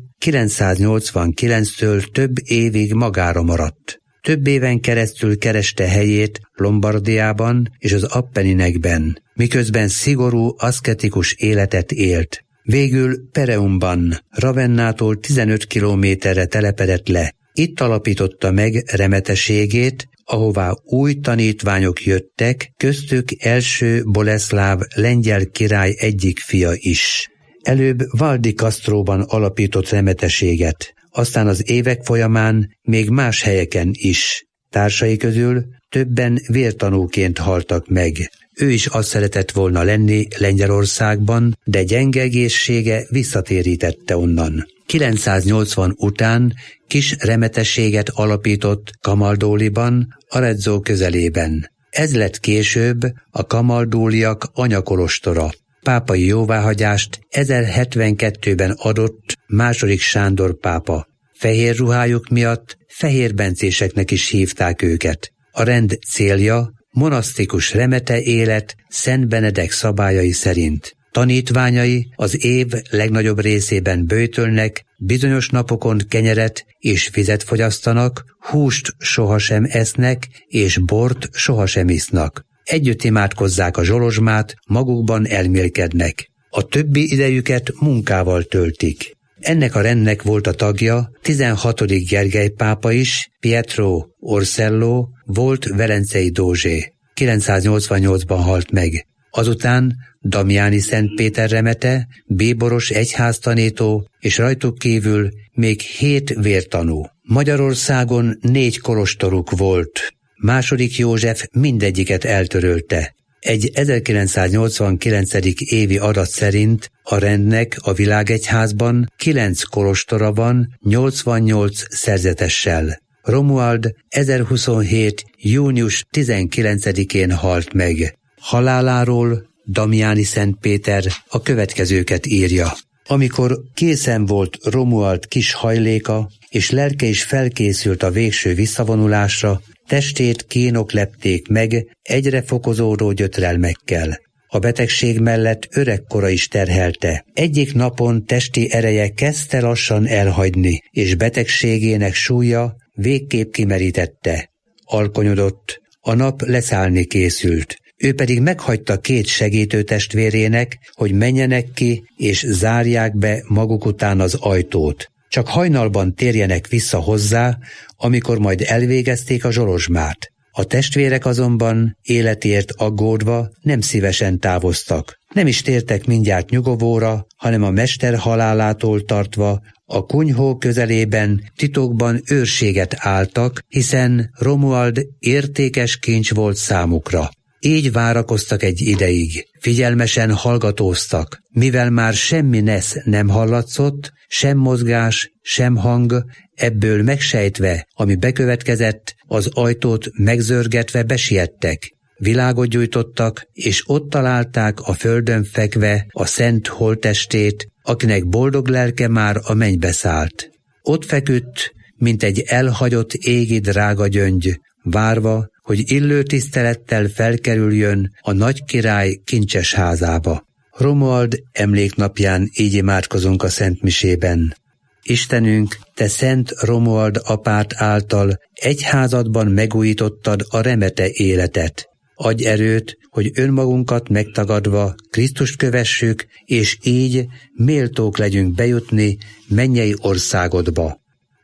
kilencszáznyolcvankilenctől több évig magára maradt. Több éven keresztül kereste helyét Lombardiában és az Appenninekben, miközben szigorú, aszketikus életet élt. Végül Pereumban, Ravennától tizenöt kilométerre telepedett le. Itt alapította meg remeteségét, ahová új tanítványok jöttek, köztük első Boleszláv lengyel király egyik fia is. Előbb Valdi Castróban alapított remeteséget, aztán az évek folyamán még más helyeken is. Társai közül többen vértanúként haltak meg. Ő is azt szeretett volna lenni Lengyelországban, de gyenge egészsége visszatérítette onnan. kilencszáznyolcvan után kis remetességet alapított Camaldoliban, Arezzo közelében. Ez lett később a kamaldóliak anyakolostora. Pápai jóváhagyást ezerhetvenkettőben adott második Sándor pápa. Fehér ruhájuk miatt fehérbencéseknek is hívták őket. A rend célja monasztikus remete élet Szent Benedek szabályai szerint. Tanítványai az év legnagyobb részében böjtölnek, bizonyos napokon kenyeret és vizet fogyasztanak, húst sohasem esznek, és bort sohasem isznak. Együtt imádkozzák a zsolozsmát, magukban elmélkednek. A többi idejüket munkával töltik. Ennek a rendnek volt a tagja tizenhatodik Gergely pápa is, Pietro Orsello, volt velencei dózsé. kilencszáznyolcvannyolcban halt meg. Azután Damiani Szent Péter remete, bíboros egyháztanító, és rajtuk kívül még hét vértanú. Magyarországon négy kolostoruk volt. Második József mindegyiket eltörölte. Egy ezerkilencszáznyolcvankilencedik évi adat szerint a rendnek a világegyházban kilenc kolostora van, nyolcvannyolc szerzetessel. Romuald ezerhuszonhét. június tizenkilencedikén halt meg. Haláláról Damiani Szent Péter a következőket írja. Amikor készen volt Romuald kis hajléka, és lelke is felkészült a végső visszavonulásra, testét kínok lepték meg egyre fokozódó gyötrelmekkel. A betegség mellett öregkora is terhelte. Egyik napon testi ereje kezdte lassan elhagyni, és betegségének súlya végképp kimerítette. Alkonyodott, a nap leszállni készült. Ő pedig meghagyta két segítő testvérének, hogy menjenek ki és zárják be maguk után az ajtót. Csak hajnalban térjenek vissza hozzá, amikor majd elvégezték a zsolozsmát. A testvérek azonban életért aggódva nem szívesen távoztak. Nem is tértek mindjárt nyugovóra, hanem a mester halálától tartva a kunyhó közelében titokban őrséget álltak, hiszen Romuald értékes kincs volt számukra. Így várakoztak egy ideig, figyelmesen hallgatóztak, mivel már semmi nesz nem hallatszott, sem mozgás, sem hang, ebből megsejtve, ami bekövetkezett, az ajtót megzörgetve besiettek. Világot gyújtottak, és ott találták a földön fekve a szent holttestét, akinek boldog lelke már a mennybe szállt. Ott feküdt, mint egy elhagyott égi drága gyöngy, várva, hogy illő tisztelettel felkerüljön a nagy király kincses házába. Romuald emléknapján így imádkozunk a Szent Misében. Istenünk, te Szent Romuald apát által egyházadban megújítottad a remete életet. Adj erőt, hogy önmagunkat megtagadva Krisztust kövessük, és így méltók legyünk bejutni mennyei országodba.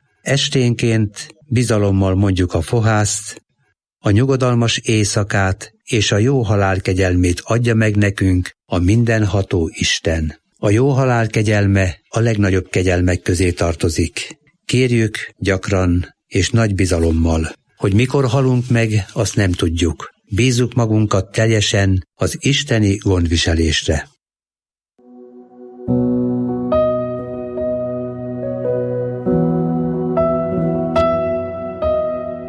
Esténként bizalommal mondjuk a fohászt, a nyugodalmas éjszakát és a jó halál kegyelmét adja meg nekünk a mindenható Isten. A jó halál kegyelme a legnagyobb kegyelmek közé tartozik. Kérjük gyakran és nagy bizalommal, hogy mikor halunk meg, azt nem tudjuk. Bízzuk magunkat teljesen az isteni gondviselésre.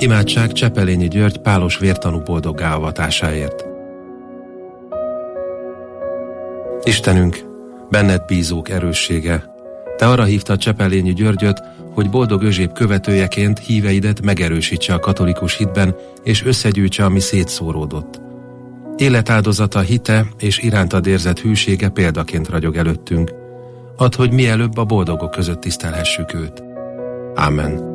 Imádság Csepelényi György pálos vértanú boldoggá avatásáért. Istenünk, benned bízók erőssége, te arra hívtad Csepelényi Györgyöt, hogy boldog Özséb követőjeként híveidet megerősítse a katolikus hitben, és összegyűjtse, ami szétszóródott. Életáldozata, hite és irántad érzett hűsége példaként ragyog előttünk. Add, hogy mielőbb a boldogok között tisztelhessük őt. Ámen.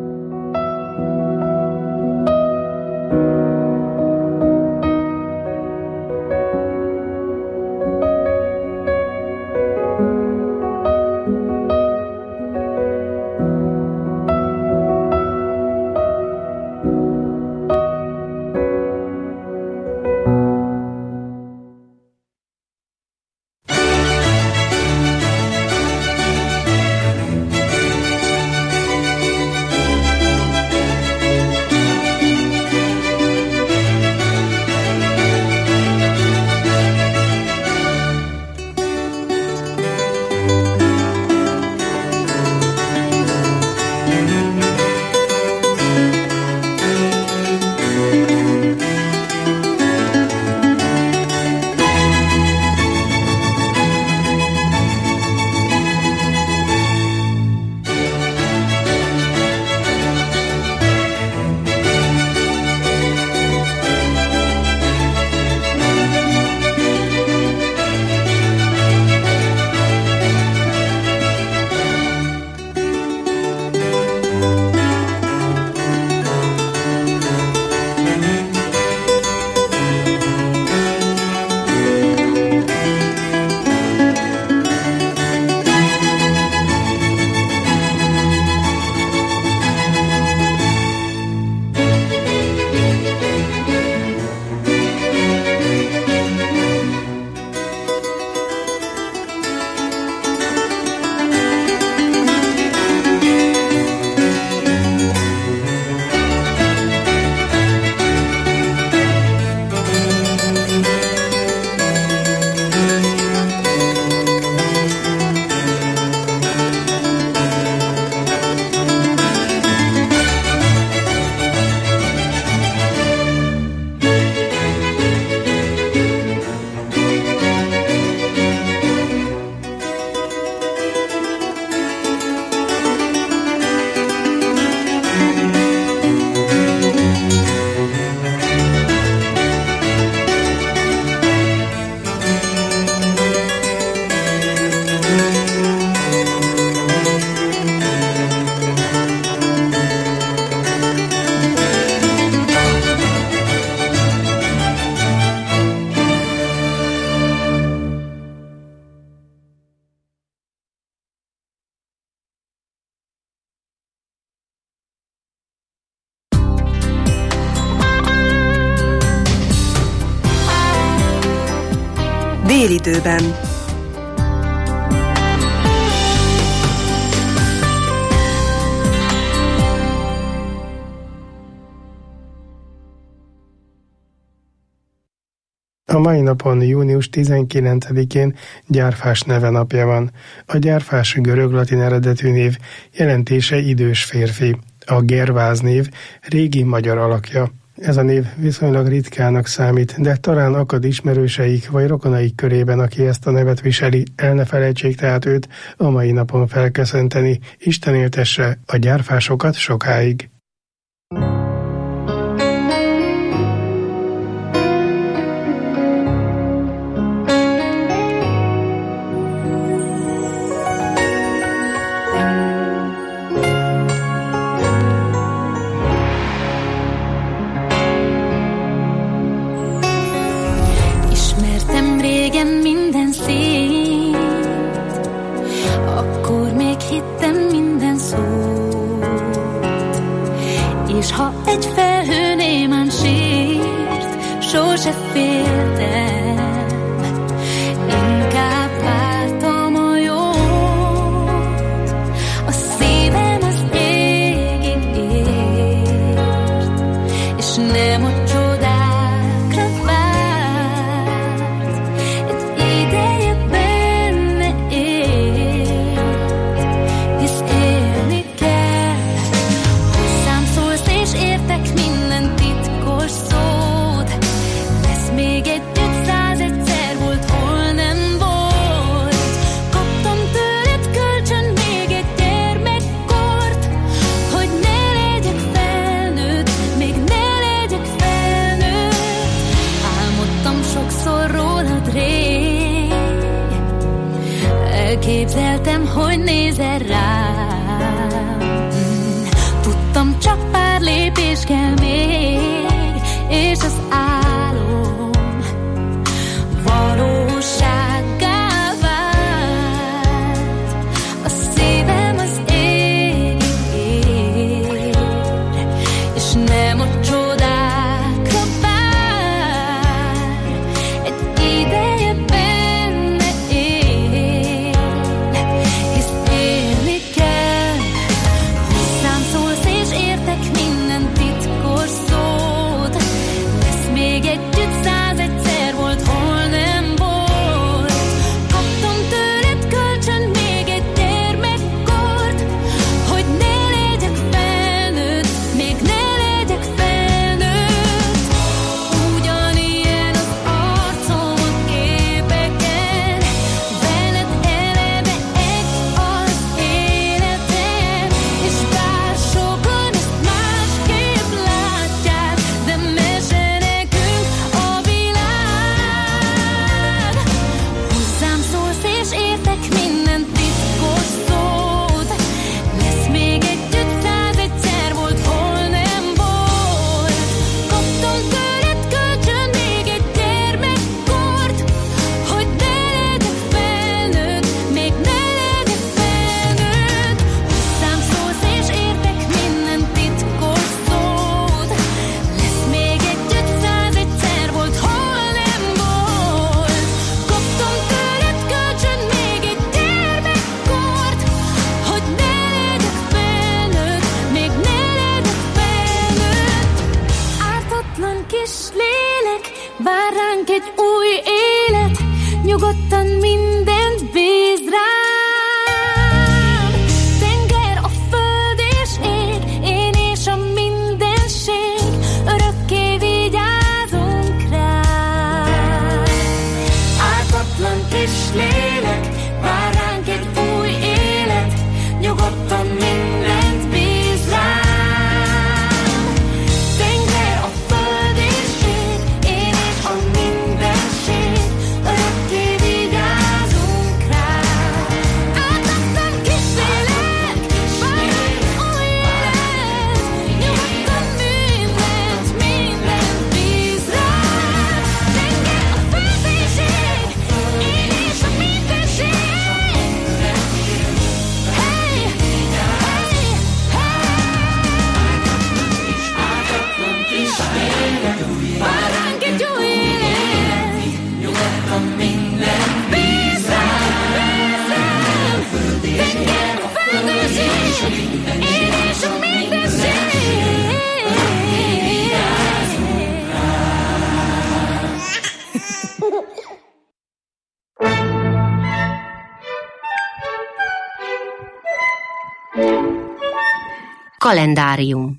Délidőben. A mai napon, június tizenkilencedikén Gyárfás neve napja van. A Gyárfás görög-latin eredetű név jelentése idős férfi. A Gerváz név régi magyar alakja. Ez a név viszonylag ritkának számít, de talán akad ismerőseik vagy rokonaik körében, aki ezt a nevet viseli. El ne felejtsék tehát őt a mai napon felköszönteni. Isten éltesse a gyárfásokat sokáig. És ha egy felhő némán sírt, sose féltem, inkább vártam a jót. A szívem az égig ért, és nem a csodákra várt. Egy ideje benne élt, hisz élni kell. Hozzám szólsz és értek minden. egyszer rám. Tudtam, csak pár lépés kell még, és az álom valósággá vált. A szívem az ég ér, és nem a csodákra vár. Egy ideje benne él, hisz élni kell. Hozzám szólsz és értek minden titkos szót. Lesz még együtt százegyszer volt, hol nem volt. Kaptam tőled kölcsön még egy gyermekkort, hogy ne legyek felnőtt, még ne legyek felnőtt. Ugyanilyen az arcom a képeken, veled eleve egy az életem. És bár sokan ezt másképp látják, de mese nekünk a világ. Hozzám szólsz és értek minden titkos szót. Lesz még együtt százegyszer volt, hol nem volt. Kaptam tőled kölcsön még egy gyermekkort, hogy ne legyek felnőtt, még ne legyek felnőtt. Hozzám szólsz és értek minden titkos szót. Lesz még együtt százegyszer volt, hol nem volt. Kaptam tőled kölcsön még egy gyermekkort, hogy ne legyek felnőtt, még ne legyek felnőtt. Ártatlan kis lélek, vár ránk egy új élet, nyugodtan mindent bíz rám. Tenger, a föld és ég, én és a mindenség, örökké vigyázunk rád. Ártatlan kis lélek, vár ránk egy új élet, nyugodtan mindent bíz rám. Tenger, a föld és ég, én és a mindenség, örökké vigyázunk rád. Ártatlan kis lélek, vár ránk egy új élet, nyugodtan mindent, mindent bíz rám. Tenger, a föld és ég, én és a mindenség. Hey, hey, hey. Ártatlan kis lélek, vár ránk egy új élet, nyugodtan mindent bíz rám, bíz rám. Tenger, a föld és ég, én és a mindenség. Kalendárium.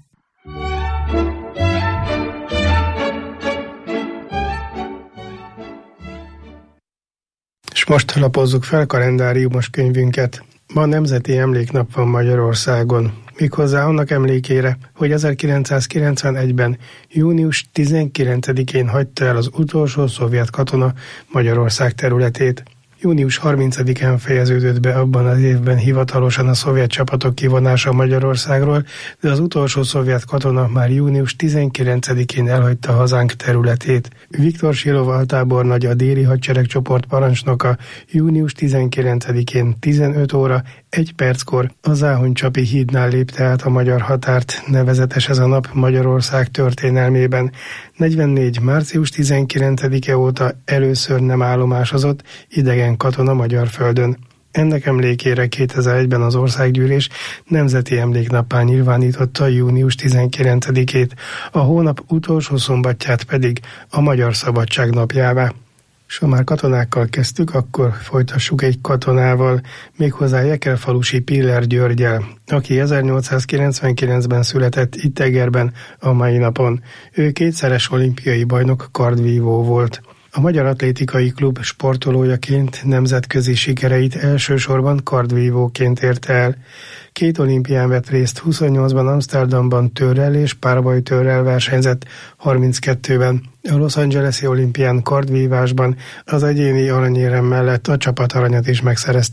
És most lapozzuk fel kalendáriumos könyvünket. Ma Nemzeti Emléknap van Magyarországon. Méghozzá annak emlékére, hogy ezerkilencszázkilencvenegyben június tizenkilencedikén hagyta el az utolsó szovjet katona Magyarország területét. június harmincadikán fejeződött be abban az évben hivatalosan a szovjet csapatok kivonása Magyarországról, de az utolsó szovjet katona már június tizenkilencedikén elhagyta hazánk területét. Viktor Silov altábornagy, a déli hadseregcsoport parancsnoka június tizenkilencedikén tizenöt óra egy perckor a Záhony-csapi hídnál lépte át a magyar határt, nevezetes ez a nap Magyarország történelmében. negyvennégy. március tizenkilencedike óta először nem állomásozott idegen katona magyar földön. Ennek emlékére kétezer-egyben az Országgyűlés Nemzeti Emléknappá nyilvánította június tizenkilencedikét, a hónap utolsó szombatját pedig a Magyar Szabadság napjává. S ha már katonákkal kezdtük, akkor folytassuk egy katonával, méghozzá Jekelfalusi Piller Györgyel, aki ezernyolcszázkilencvenkilencben született itt Egerben a mai napon. Ő kétszeres olimpiai bajnok kardvívó volt. A Magyar Atlétikai Klub sportolójaként nemzetközi sikereit elsősorban kardvívóként érte el. Két olimpián vett részt, huszonnyolcban Amsterdamban törrel és párbajtörrel versenyzett, harminckettőben a Los Angeles-i olimpián kardvívásban az egyéni aranyérem mellett a csapataranyat is megszerezte.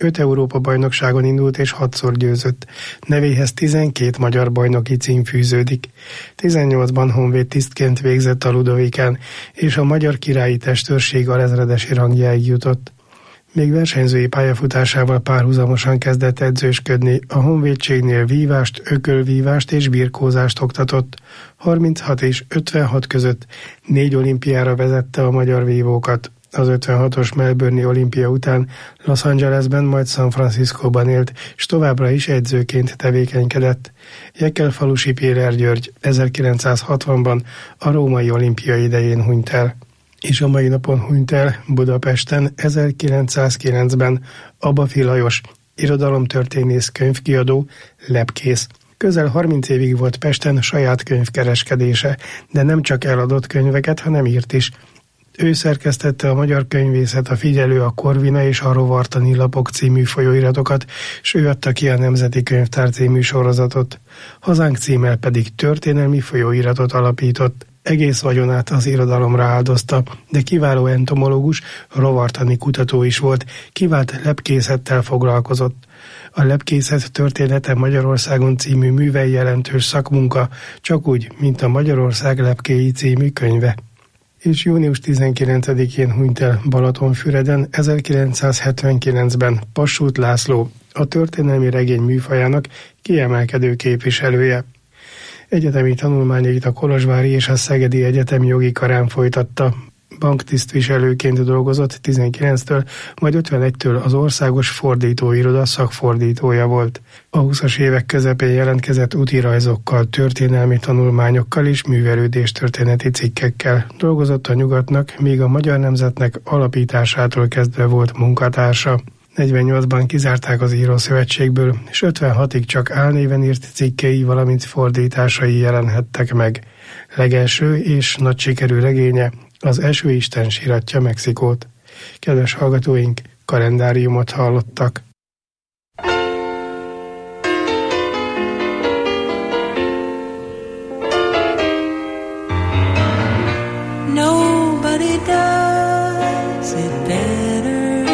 Öt Európa-bajnokságon indult és hatszor győzött. Nevéhez tizenkét magyar bajnoki cím fűződik. tizennyolcban honvéd tisztként végzett a Ludovikán, és a magyar királyi testőrség alezredesi rangjáig jutott. Még versenyzői pályafutásával párhuzamosan kezdett edzősködni, a honvédségnél vívást, ökölvívást és birkózást oktatott. harminchat és ötvenhat között négy olimpiára vezette a magyar vívókat. Az ötvenhatos Melbourne-i olimpia után Los Angelesben, majd San Franciscóban élt, és továbbra is edzőként tevékenykedett. Jekelfalusi Péter György ezerkilencszázhatvanban a római olimpia idején hunyt el. És a mai napon hunyt el Budapesten ezerkilencszázkilencben Abafi Lajos, irodalomtörténész, könyvkiadó, lepkész. Közel harminc évig volt Pesten saját könyvkereskedése, de nem csak eladott könyveket, hanem írt is. Ő szerkesztette a Magyar Könyvészet, a Figyelő, a Korvina és a Rovartani lapok című folyóiratokat, s ő adta ki a Nemzeti Könyvtár című sorozatot. Hazánk címmel pedig történelmi folyóiratot alapított. Egész vagyonát az irodalomra áldozta, de kiváló entomológus, rovartani kutató is volt, kivált lepkészettel foglalkozott. A Lepkészet története Magyarországon című műve jelentős szakmunka, csak úgy, mint a Magyarország lepkéi című könyve. És június tizenkilencedikén hunyt el Balatonfüreden ezerkilencszázhetvenkilencben Passút László, a történelmi regény műfajának kiemelkedő képviselője. Egyetemi tanulmányait a Kolozsvári és a Szegedi Egyetemi Jogi Karán folytatta. Banktisztviselőként dolgozott tizenkilenctől, majd ötvenegytől az Országos Fordítóiroda szakfordítója volt. A húszas évek közepén jelentkezett útirajzokkal, történelmi tanulmányokkal és művelődéstörténeti cikkekkel. Dolgozott a Nyugatnak, míg a Magyar Nemzetnek alapításától kezdve volt munkatársa. negyvennyolcban kizárták az Írószövetségből, és ötvenhatig csak álnéven írt cikkei, valamint fordításai jelenhettek meg. Legelső és nagy sikerű regénye az Esőisten síratja Mexikót. Kedves hallgatóink, kalendáriumot hallottak. Nobody does it better.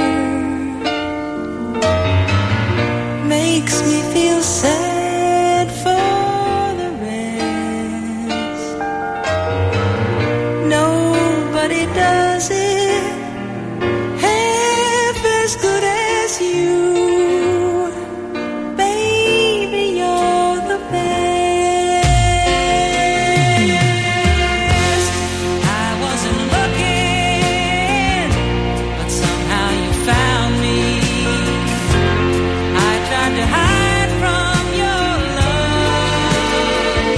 Makes me feel sad for the rest. Nobody does it half as good as you. Baby, you're the best. I wasn't looking, but somehow you found me. I tried to hide from your love,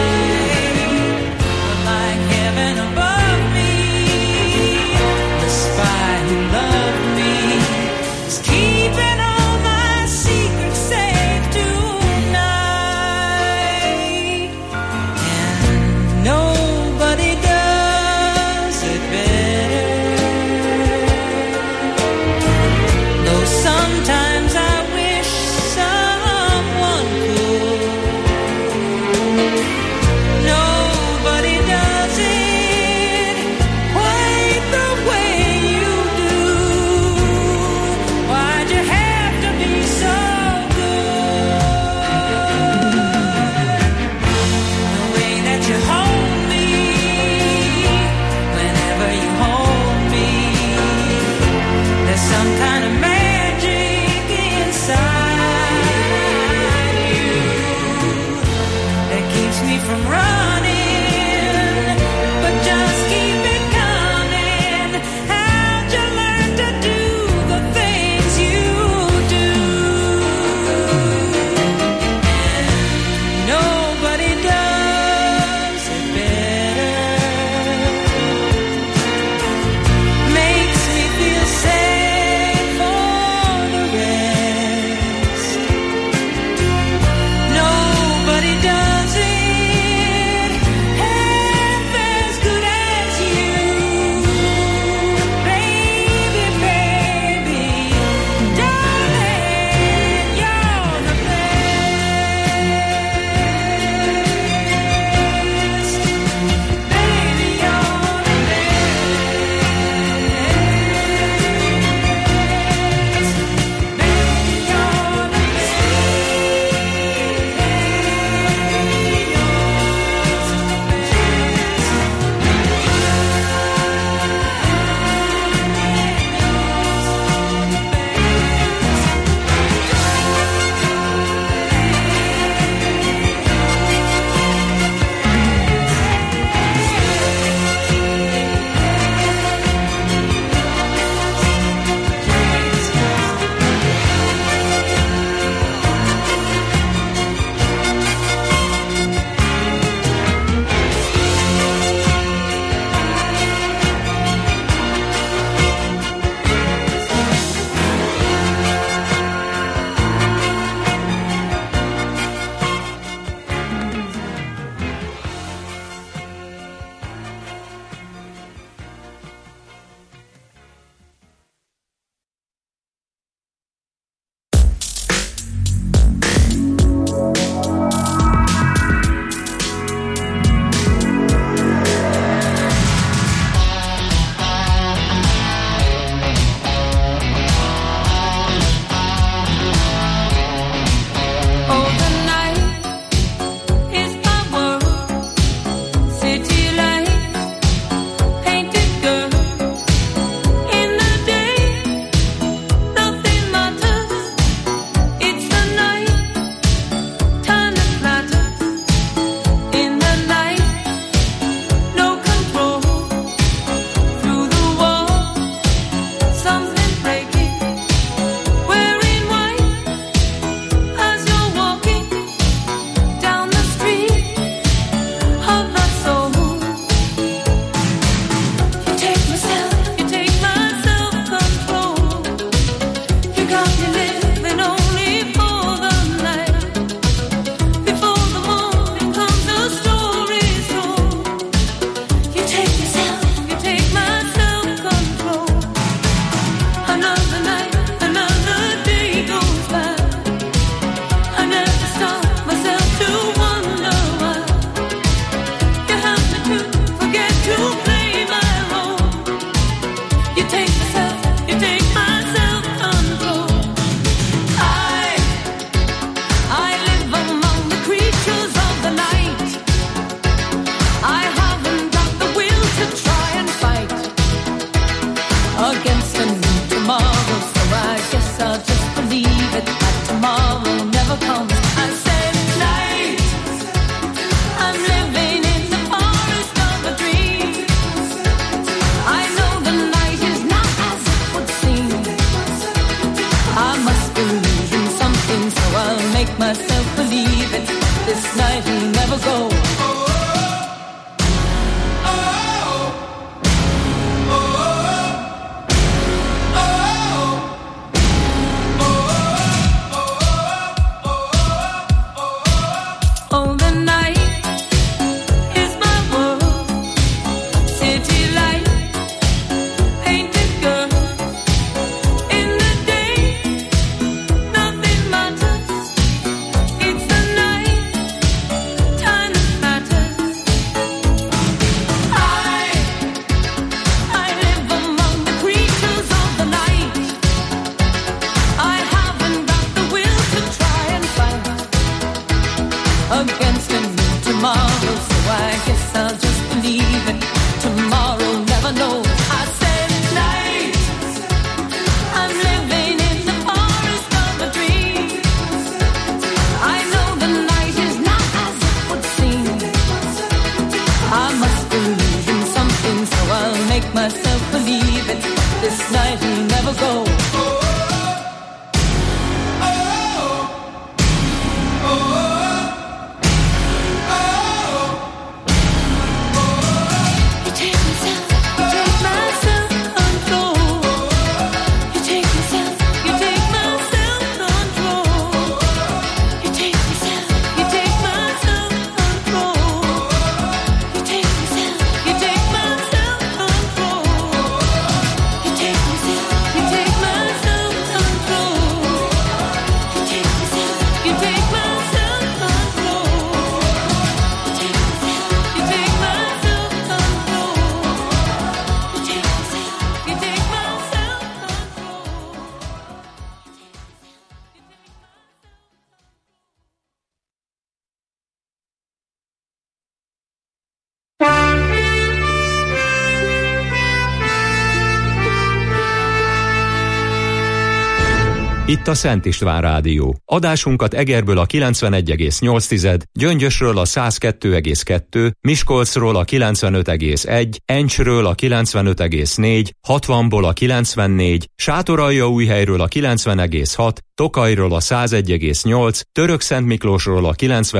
but like heaven above me, the spy who loved me is keeping all my secrets safe tonight. And nobody does it better. Though sometimes I wish someone could. Nobody does it quite the way you do. Why'd you have to be so good? The way that you hold me, whenever you hold me, there's some kind of magic inside you that keeps me from running, but just keep it coming. How'd you learn to do the things you do? Nobody does it better. Makes me feel sad for the rest. Nobody does it never go. Itt a Szent István Rádió. Adásunkat Egerből a kilencvenegy egész nyolc, Gyöngyösről a száz kettő egész kettő, Miskolcról a kilencvenöt egész egy, Encsről a kilencvenöt egész négy, hatvanból a kilencvennégy, Sátoraljaújhelyről a kilencven egész hat, Tokajról a száz egy egész nyolc, Törökszentmiklósról a kilencven